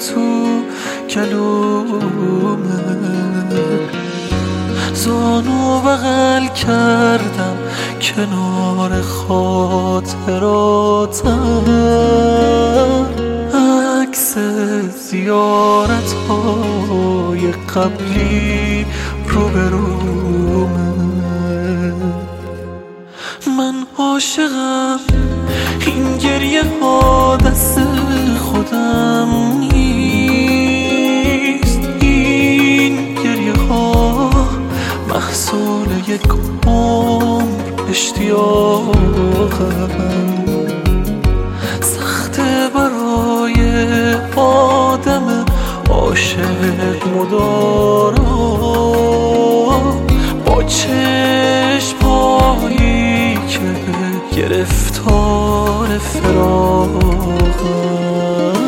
تو گلومه، زانو بغل کردم کنار خاطراتم، عکس زیارت های قبلی روبرومه. من عاشقم این گریه ها دست خودم نیست، این گریه ها محصول یک عمر اشتیاقم. سخته برای آدم عاشق مدارا با چشم‌هایی که گرفتار فراقم.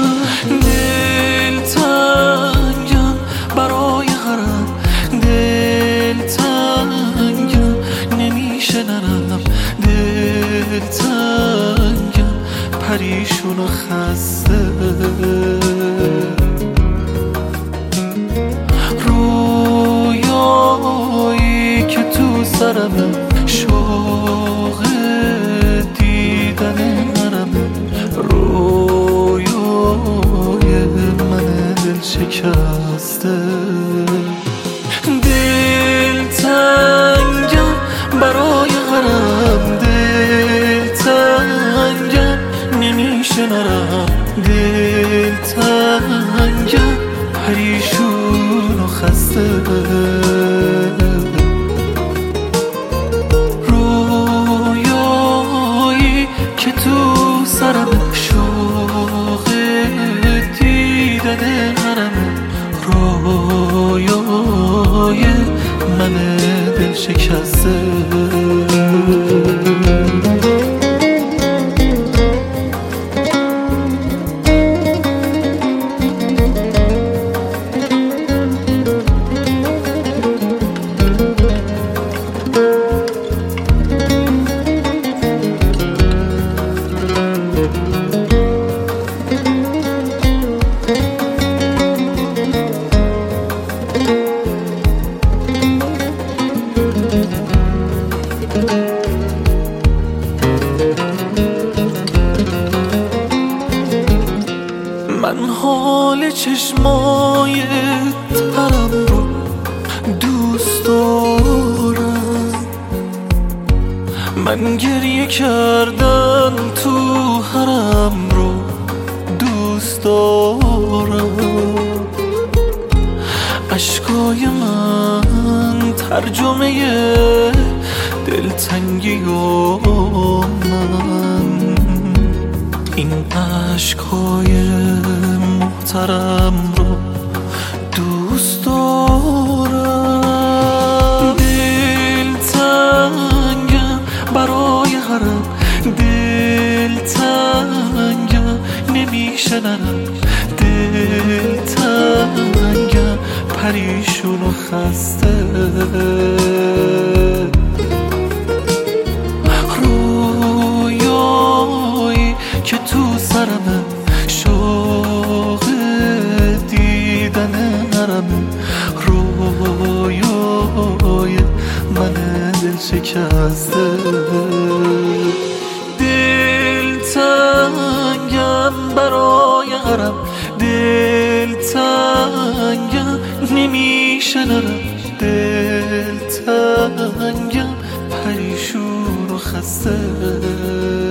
دلتنگم برای غرم، دلتنگم نمیشه نرم، دلتنگم پریشون و خسته، رویایی که تو سرمه، شوق دیدن نرمه، رویای من دل شکسته. دلتنگم برای غرم، دلتنگم نمیشه نرم، دلتنگم پریشون و خسته، رویایی که تو سرم، شوق دیدن حرمه، رویای من دل شکسته. من حال چشمای ترم رو دوست دارم، من گریه کردن تو حرم رو دوست دارم. اشکای من ترجمه دلتنگی و من، این عشقای محترم رو دوست دارم. دلتنگم برای غرم، دلتنگم نمیشه نرم، دلتنگم پریشون و خسته، رویایی که تو سرمه، شوق دیدن نرمه، رویای من دل شکسته. دلتنگم برای غرم، دلتنگم نمیشه نرم، دلتنگم پریشون و خسته.